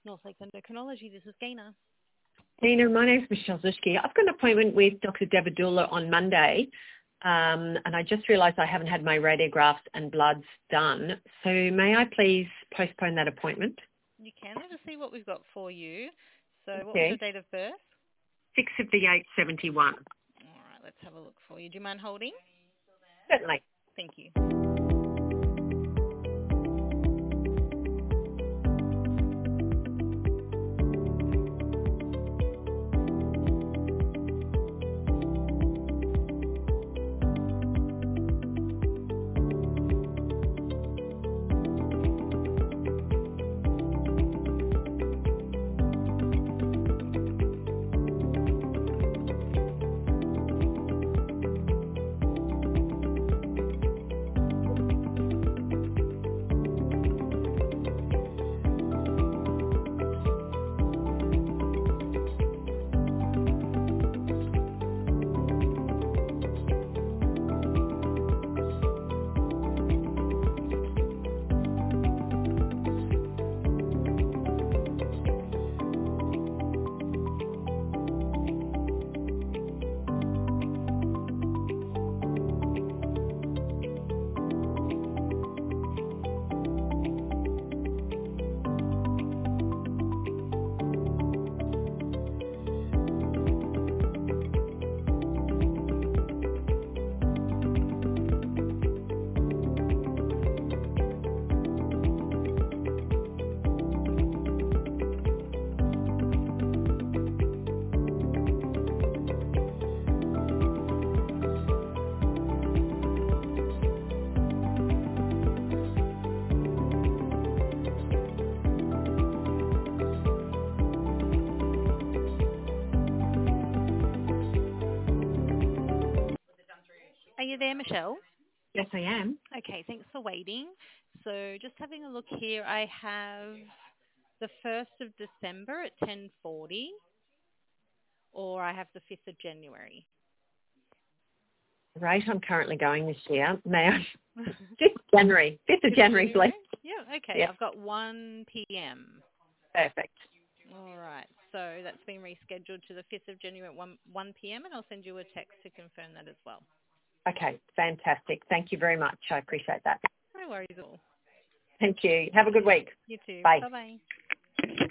North Lakes Endocrinology. This is Gaina. Nina, my name's Michelle Zuschke. I've got an appointment with Dr. Devadula on Monday, and I just realised I haven't had my radiographs and bloods done. So may I please postpone that appointment? You can. Let us see what we've got for you. So what was your date of birth? 6th of the 8th, 71. All right, let's have a look for you. Do you mind holding? Certainly. Thank you. Are you there, Michelle? Yes, I am. Okay, thanks for waiting. So just having a look here, I have the 1st of December at 10:40, or I have the 5th of January. Right, I'm currently going this year. May I? 5th of January. 5th of January, please. Yeah, okay. Yep. I've got 1 p.m. Perfect. All right. So that's been rescheduled to the 5th of January at 1 p.m. and I'll send you a text to confirm that as well. Okay, fantastic. Thank you very much. I appreciate that. No worries at all. Thank you. Have a good week. You too. Bye. Bye-bye.